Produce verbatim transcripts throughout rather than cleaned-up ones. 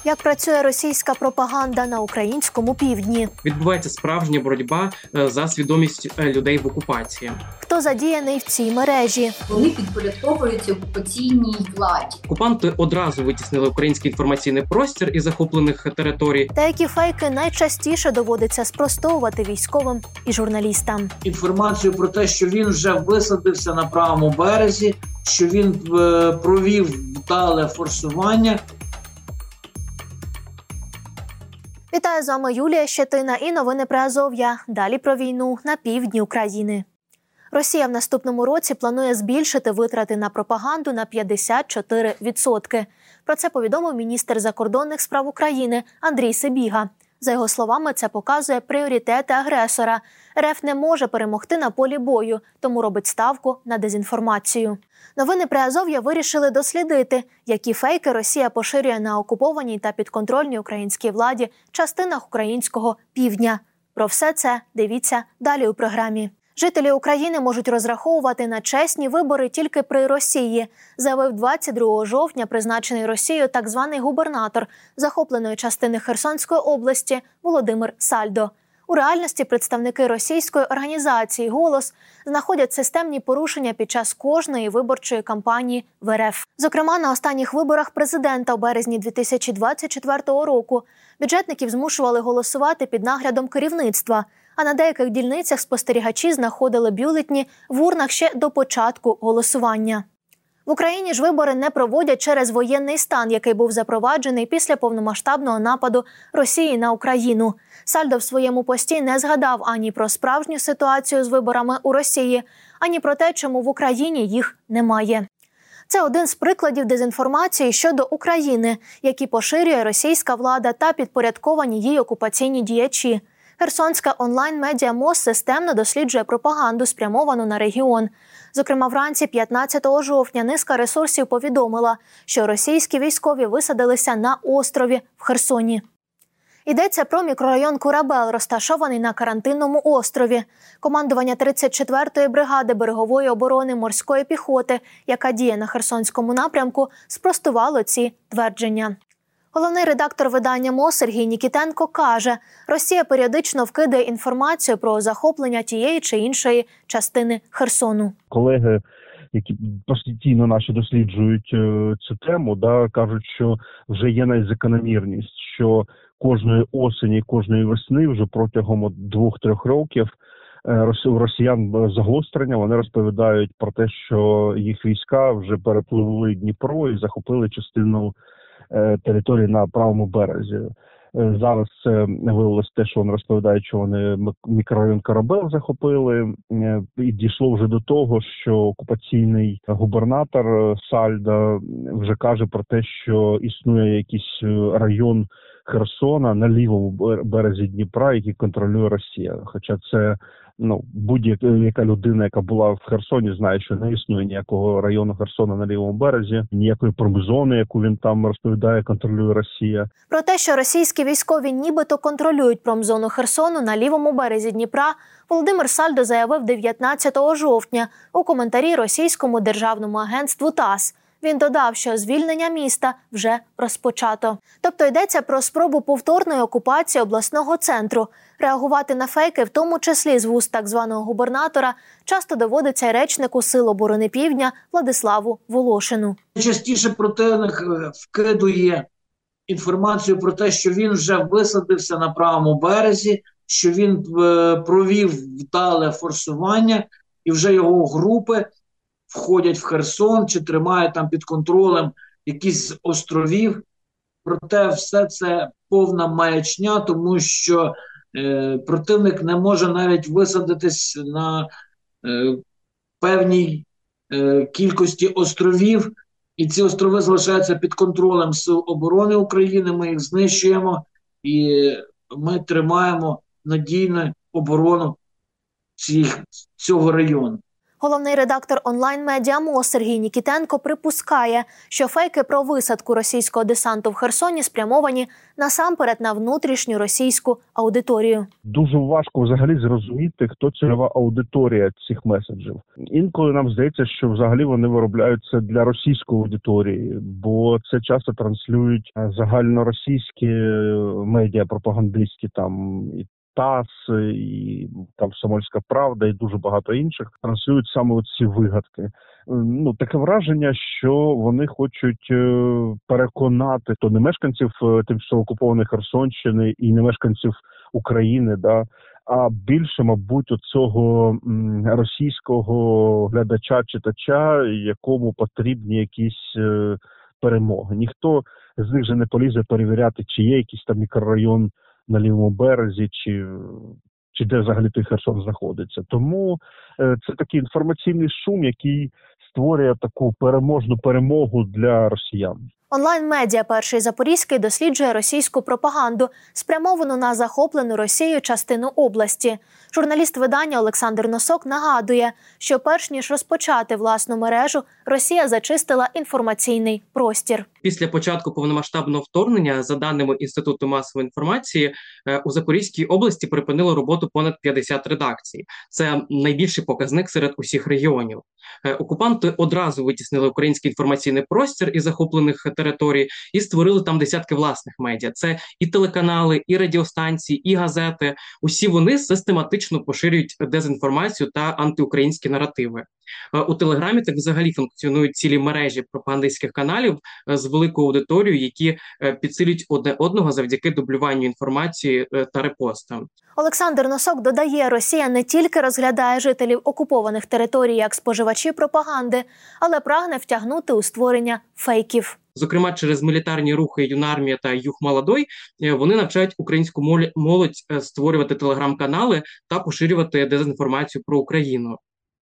Як працює російська пропаганда на українському півдні? Відбувається справжня боротьба за свідомість людей в окупації. Хто задіяний в цій мережі? Вони підпорядковуються окупаційній владі. Окупанти одразу витіснили український інформаційний простір із захоплених територій. Та які фейки найчастіше доводиться спростовувати військовим і журналістам? Інформацію про те, що він вже висадився на правому березі, що він е, провів вдале форсування. Вітаю, з вами Юлія Щетина і новини Приазов'я. Далі про війну на півдні України. Росія в наступному році планує збільшити витрати на пропаганду на п'ятдесят чотири відсотки. Про це повідомив міністр закордонних справ України Андрій Сибіга. За його словами, це показує пріоритети агресора. РФ не може перемогти на полі бою, тому робить ставку на дезінформацію. Новини Приазов'я вирішили дослідити, які фейки Росія поширює на окупованій та підконтрольній українській владі частинах українського півдня. Про все це дивіться далі у програмі. Жителі України можуть розраховувати на чесні вибори тільки при Росії, заявив двадцять другого жовтня призначений Росією так званий губернатор захопленої частини Херсонської області Володимир Сальдо. У реальності представники російської організації «Голос» знаходять системні порушення під час кожної виборчої кампанії в РФ. Зокрема, на останніх виборах президента у березні дві тисячі двадцять четвертого року бюджетників змушували голосувати під наглядом керівництва, а на деяких дільницях спостерігачі знаходили бюлетні в урнах ще до початку голосування. В Україні ж вибори не проводять через воєнний стан, який був запроваджений після повномасштабного нападу Росії на Україну. Сальдо в своєму пості не згадав ані про справжню ситуацію з виборами у Росії, ані про те, чому в Україні їх немає. Це один з прикладів дезінформації щодо України, які поширює російська влада та підпорядковані їй окупаційні діячі. Херсонська онлайн-медіа МОЗ системно досліджує пропаганду, спрямовану на регіон. Зокрема, вранці п'ятнадцятого жовтня низка ресурсів повідомила, що російські військові висадилися на острові в Херсоні. Йдеться про мікрорайон Корабел, розташований на карантинному острові. Командування тридцять четвертої бригади берегової оборони морської піхоти, яка діє на Херсонському напрямку, спростувало ці твердження. Головний редактор видання МОЗ Сергій Нікітенко каже, Росія періодично вкидає інформацію про захоплення тієї чи іншої частини Херсону. Колеги, які постійно наші досліджують е, цю тему, да, кажуть, що вже є навіть закономірність, що кожної осені, кожної весни вже протягом двох-трьох років е, у росіян загострення, вони розповідають про те, що їх війська вже перепливли Дніпро і захопили частину території на правому березі. Зараз це виявилося те, що вони розповідають, що вони мікрорайон Корабел захопили. І дійшло вже до того, що окупаційний губернатор Сальдо вже каже про те, що існує якийсь район Херсона на лівому березі Дніпра, який контролює Росія. Хоча це ну, будь-яка людина, яка була в Херсоні, знає, що не існує ніякого району Херсона на лівому березі, ніякої промзони, яку він там розповідає, контролює Росія. Про те, що російські військові нібито контролюють промзону Херсону на лівому березі Дніпра, Володимир Сальдо заявив дев'ятнадцятого жовтня у коментарі російському державному агентству ТАСС. Він додав, що звільнення міста вже розпочато. Тобто йдеться про спробу повторної окупації обласного центру. Реагувати на фейки, в тому числі з вуст так званого губернатора, часто доводиться й речнику Сил оборони Півдня Владиславу Волошину. Частіше противник вкидує інформацію про те, що він вже висадився на правому березі, що він провів вдале форсування і вже його групи входять в Херсон чи тримають там під контролем якісь з островів. Проте все це повна маячня, тому що е, противник не може навіть висадитись на е, певній е, кількості островів, і ці острови залишаються під контролем Сил оборони України, ми їх знищуємо і ми тримаємо надійну оборону цих, цього району. Головний редактор онлайн-медіа МОЗ Сергій Нікітенко припускає, що фейки про висадку російського десанту в Херсоні спрямовані насамперед на внутрішню російську аудиторію. Дуже важко взагалі зрозуміти, хто цільова аудиторія цих меседжів. Інколи нам здається, що взагалі вони виробляються для російської аудиторії, бо це часто транслюють загальноросійські медіа пропагандистські, там і ТАСС, і там «Комсомольська правда» і дуже багато інших транслюють саме ці вигадки. Ну, таке враження, що вони хочуть переконати то не мешканців тимчасово окупованої Херсонщини і не мешканців України, да, а більше, мабуть, цього російського глядача-читача, якому потрібні якісь перемоги. Ніхто з них же не полізе перевіряти, чи є якийсь там мікрорайон на лівому березі, чи, чи де взагалі той Херсон знаходиться. Тому е, це такий інформаційний шум, який створює таку переможну перемогу для росіян. Онлайн-медіа «Перший Запорізький» досліджує російську пропаганду, спрямовану на захоплену Росією частину області. Журналіст видання Олександр Носок нагадує, що перш ніж розпочати власну мережу, Росія зачистила інформаційний простір. Після початку повномасштабного вторгнення, за даними Інституту масової інформації, у Запорізькій області припинило роботу понад п'ятдесят редакцій. Це найбільший показник серед усіх регіонів. Окупанти одразу витіснили український інформаційний простір із захоплених територій і створили там десятки власних медіа. Це і телеканали, і радіостанції, і газети. Усі вони систематично поширюють дезінформацію та антиукраїнські наративи. У Телеграмі так взагалі функціонують цілі мережі пропагандистських каналів з великою аудиторією, які підсилюють одне одного завдяки дублюванню інформації та репостам. Олександр Носок додає, Росія не тільки розглядає жителів окупованих територій як споживачі пропаганди, але прагне втягнути у створення фейків. Зокрема, через мілітарні рухи «Юнармія» та «Юг Молодой» вони навчають українську молодь створювати телеграм-канали та поширювати дезінформацію про Україну.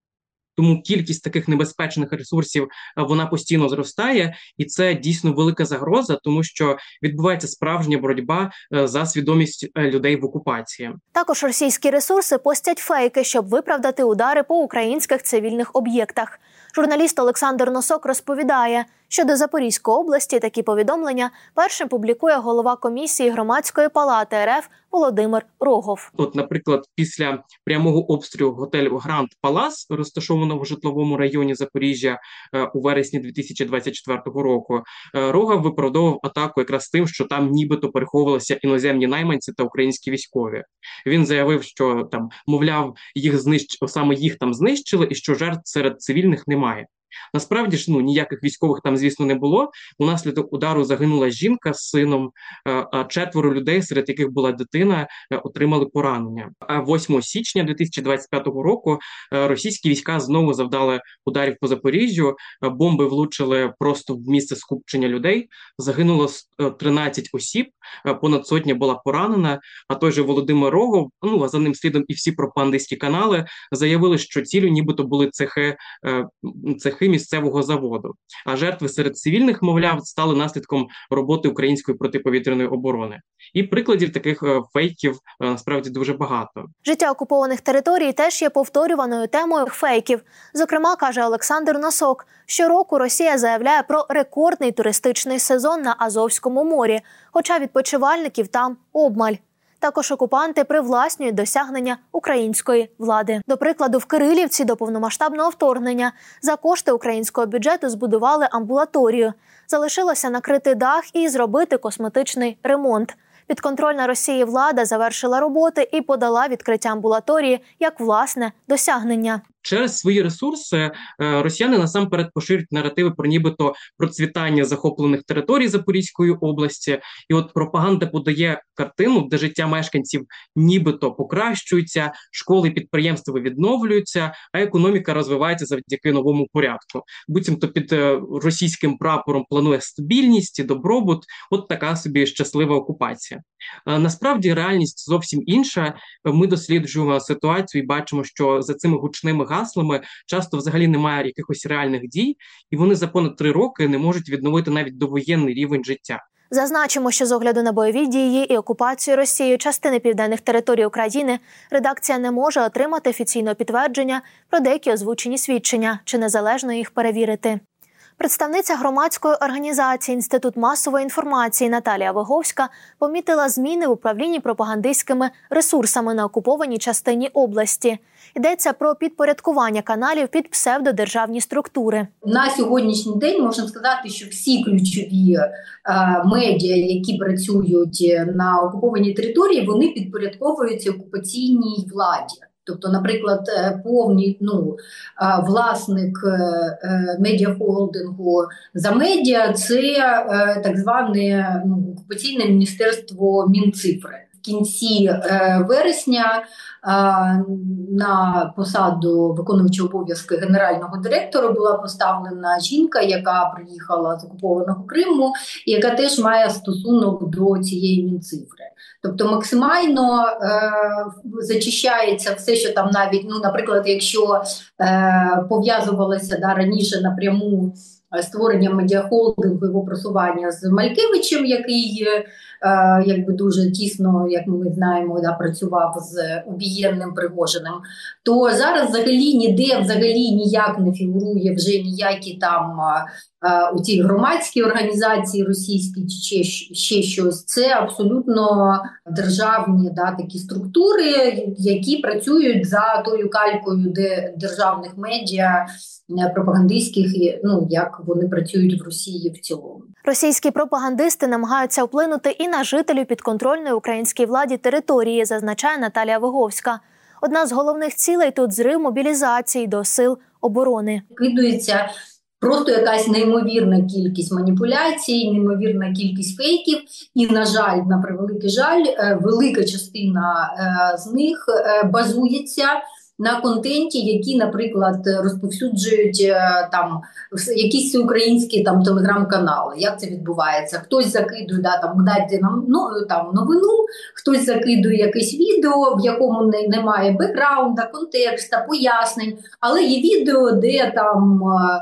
Тому кількість таких небезпечних ресурсів вона постійно зростає, і це дійсно велика загроза, тому що відбувається справжня боротьба за свідомість людей в окупації. Також російські ресурси постять фейки, щоб виправдати удари по українських цивільних об'єктах. Журналіст Олександр Носок розповідає, що до Запорізької області такі повідомлення першим публікує голова комісії Громадської палати РФ Володимир Рогов. От, наприклад, після прямого обстрілу готелю Гранд Палас, розташованого в житловому районі Запоріжжя у вересні дві тисячі двадцять четвертого року, Рогов виправдовував атаку якраз тим, що там нібито переховувалися іноземні найманці та українські військові. Він заявив, що там, мовляв, їх знищ... саме їх там знищили і що жертв серед цивільних немає. Насправді ж, ну, ніяких військових там, звісно, не було. Унаслідок удару загинула жінка з сином, а четверо людей, серед яких була дитина, отримали поранення. А восьмого січня дві тисячі двадцять п'ятого року російські війська знову завдали ударів по Запоріжжю, бомби влучили просто в місце скупчення людей, загинуло тринадцять осіб, понад сотня була поранена, а той же Володимир Рогов, ну, а за ним слідом і всі пропагандистські канали, заявили, що цілю нібито були цехи, цехи місцевого заводу. А жертви серед цивільних, мовляв, стали наслідком роботи української протиповітряної оборони. І прикладів таких фейків насправді дуже багато. Життя окупованих територій теж є повторюваною темою фейків. Зокрема, каже Олександр Носок, щороку Росія заявляє про рекордний туристичний сезон на Азовському морі, хоча відпочивальників там обмаль. Також окупанти привласнюють досягнення української влади. До прикладу, в Кирилівці до повномасштабного вторгнення за кошти українського бюджету збудували амбулаторію. Залишилося накрити дах і зробити косметичний ремонт. Підконтрольна Росії влада завершила роботи і подала відкриття амбулаторії як власне досягнення. Через свої ресурси росіяни насамперед поширюють наративи про нібито процвітання захоплених територій Запорізької області. І от пропаганда подає картину, де життя мешканців нібито покращується, школи і підприємства відновлюються, а економіка розвивається завдяки новому порядку. Буцімто під російським прапором планує стабільність і добробут. От така собі щаслива окупація. Насправді реальність зовсім інша. Ми досліджуємо ситуацію і бачимо, що за цими гучними гаслами часто взагалі немає якихось реальних дій, і вони за понад три роки не можуть відновити навіть довоєнний рівень життя. Зазначимо, що з огляду на бойові дії і окупацію Росією частини південних територій України редакція не може отримати офіційного підтвердження про деякі озвучені свідчення чи незалежно їх перевірити. Представниця громадської організації «Інститут масової інформації» Наталія Виговська помітила зміни в управлінні пропагандистськими ресурсами на окупованій частині області. Йдеться про підпорядкування каналів під псевдодержавні структури. На сьогоднішній день можна сказати, що всі ключові е, медіа, які працюють на окупованій території, вони підпорядковуються окупаційній владі. Тобто, наприклад, повний ну, власник медіахолдингу «За медіа» – це так зване ну, окупаційне міністерство Мінцифри. В кінці вересня на посаду виконуючого обов'язки генерального директора була поставлена жінка, яка приїхала з окупованого Криму і яка теж має стосунок до цієї Мінцифри. Тобто максимально е, зачищається все, що там навіть, ну, наприклад, якщо е, пов'язувалося да, раніше напряму створення медіахолдингу, його просування з Малькевичем, який е, якби дуже тісно, як ми знаємо, да, працював з убієнним Пригожиним, то зараз взагалі ніде взагалі ніяк не фігурує вже ніякі там е, у цій громадській організації російській чи ще, ще щось. Це абсолютно державні да, такі структури, які працюють за тою калькою де державних медіа, пропагандистських, ну, як вони працюють в Росії в цілому. Російські пропагандисти намагаються вплинути і на жителів підконтрольної українській владі території, зазначає Наталія Виговська. Одна з головних цілей тут зрив мобілізації до сил оборони. Кидується просто якась неймовірна кількість маніпуляцій, неймовірна кількість фейків. І, на жаль, на превеликий жаль, велика частина з них базується на контенті, які, наприклад, розповсюджують там якісь українські там телеграм-канали. Як це відбувається? Хтось закидує, да, там, дайте нам ну, там, новину, хтось закидує якесь відео, в якому не, немає бекграунда, контекста, пояснень, але є відео, де там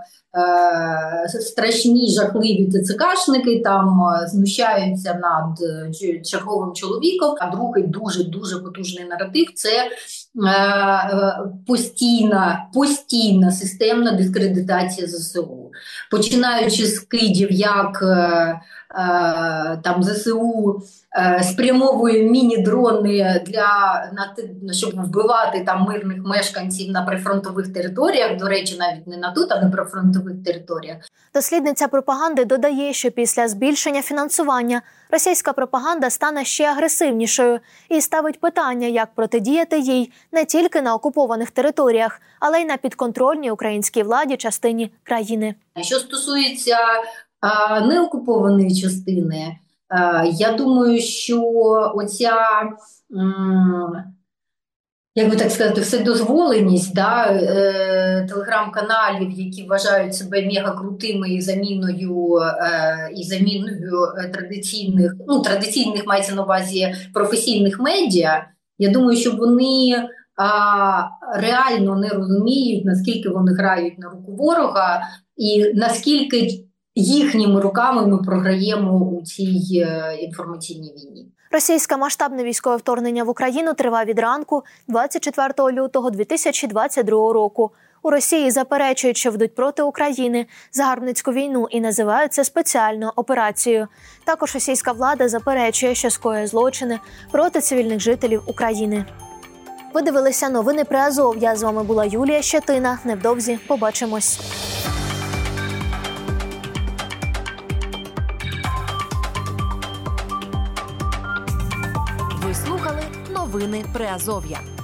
е, страшні, жахливі ТЦКшники там знущаються над черговим чоловіком, а другий дуже-дуже потужний наратив – це е, постійна, постійна системна дискредитація ЗСУ. Починаючи з кидів, як е, е, там ЗСУ е, спрямовує міні-дрони для, на, щоб вбивати там мирних мешканців на прифронтових територіях, до речі, навіть не на тут, а на прифронтових територіях. Дослідниця пропаганди додає, що після збільшення фінансування російська пропаганда стане ще агресивнішою і ставить питання, як протидіяти їй не тільки на окупованих територіях, але й на підконтрольній українській владі частині країни. Що стосується а, неокупованої частини, а, я думаю, що оця, м, як би так сказати, вседозволеність да, е, телеграм-каналів, які вважають себе мегакрутими і заміною, е, і заміною традиційних, ну, традиційних мається на увазі професійних медіа, я думаю, що вони а, реально не розуміють, наскільки вони грають на руку ворога і наскільки їхніми руками ми програємо у цій е, інформаційній війні. Російське масштабне військове вторгнення в Україну триває від ранку двадцять четвертого лютого дві тисячі двадцять другого року. У Росії заперечують, що ведуть проти України загарбницьку війну і називають це спеціальною операцією. Також російська влада заперечує, що скоює злочини проти цивільних жителів України. Ви дивилися новини Приазов'я. З вами була Юлія Щетина. Невдовзі побачимось. Ви слухали новини Приазов'я.